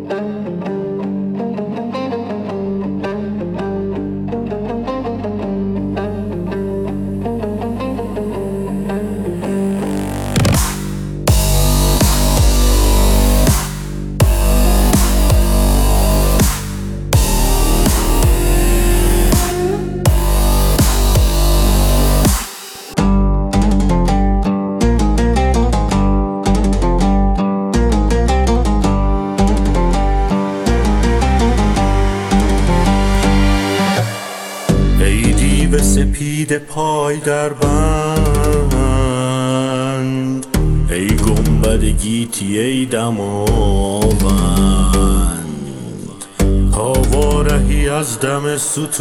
به سپید پای در بند، ای گنبد گیتی ای دماوند، تا وارهی از دم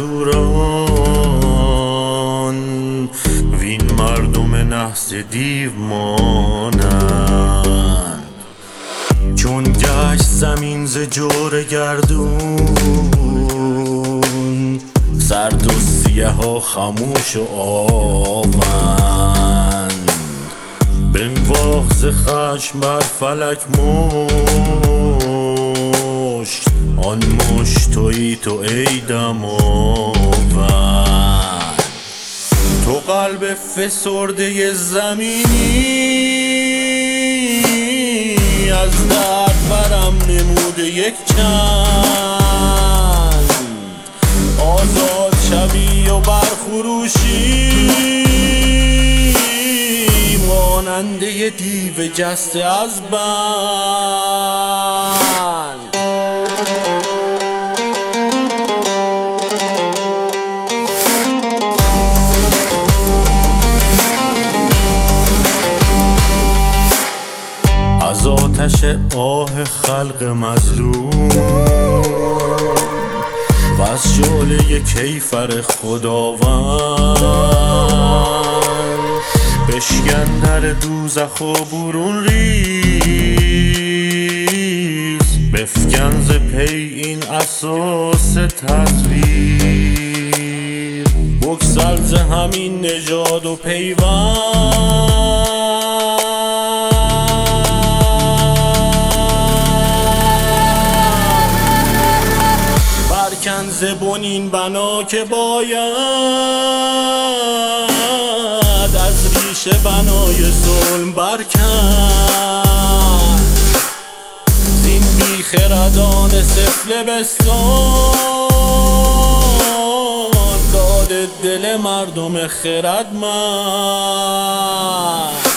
ستوران، وین مردم نحس دیو مانند. چون گشت زمین ز جور گردون، سرد و سیه ها خموش و آوند، بنواخت ز خشم بر فلک مشت، آن مشت تویی تو ای دماوند. تو قلب فسرده زمینی، از درد برم نموده یک چند، آزاد شوی و برخروشی، ماننده دیو جسته از بند. از آتش آه خلق مظلوم و از شعله کیفر خداوند، بشکن در دوزخ و برون ریز، بفکن ز پی این اساس تزویر، بگسل ز همین نژاد و پیوند. برکن ز بنین بنا که باید، از ریشه بنای ظلم برکن، زین بی خردان سفله بستان، داد دل مردم خردمند.